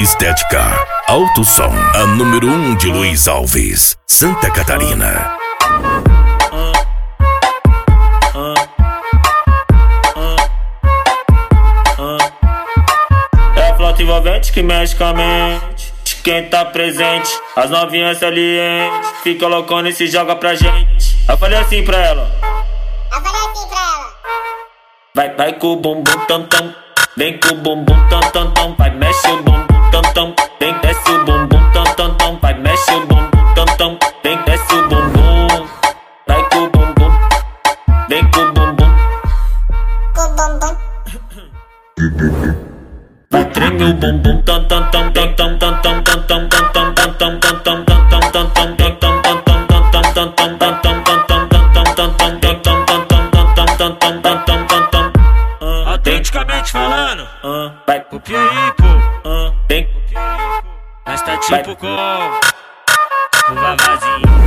Estética Alto Som, a número 1 de Luiz Alves, Santa Catarina. É a flauta envolvente que mexe com a mente de quem tá presente. As novinhas salientes fica loucona e se joga pra gente. Eu falei assim pra ela. Vai com o bumbum tam tam, vem com o bumbum tam tam tam, vai mexe o bumbum tam tam, vem desce o bumbum tam tam tam, vai mexe o bumbum tam tam, vem desce o bumbum, vai com o bumbum, vem com o bumbum, vai treme o bumbum tam tam tam tam tam tam tam tam tam tam tam tam tam tam tam tam tam Autenticamente falando, vai o Pieripo, tem mas tá tipo com o Vavazinho.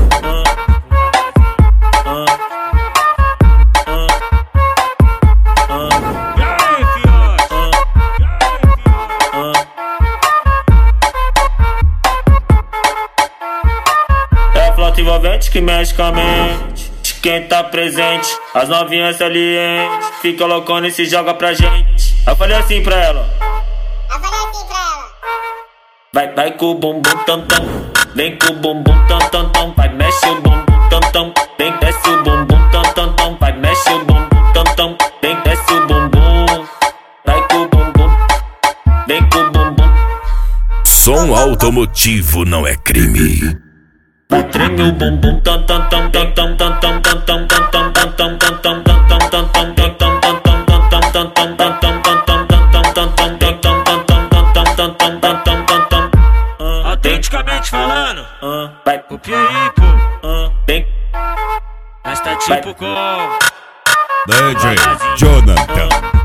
E aí, fiote? É a flauta envolvente que mexe com a mente de quem tá presente. As novinhas salientes fica loucona e se joga pra gente. Eu falei assim pra ela. Vai com o bumbum tam tam, vem com o bumbum tam tam tam, vai mexe o bumbum tam tam, vem desce o bumbum tam tam tam, vai mexe o bumbum tam tam, vem desce o bumbum, vai com o bumbum, vem com o bumbum. Som automotivo não é crime. Vai treme o bumbum tam tam tam tam tam tam tam tam tam tam tam tam tam tam tam tam tam Autenticamente falando, vai o Pieripo, tem mas tá tipo com DJ Jonathan.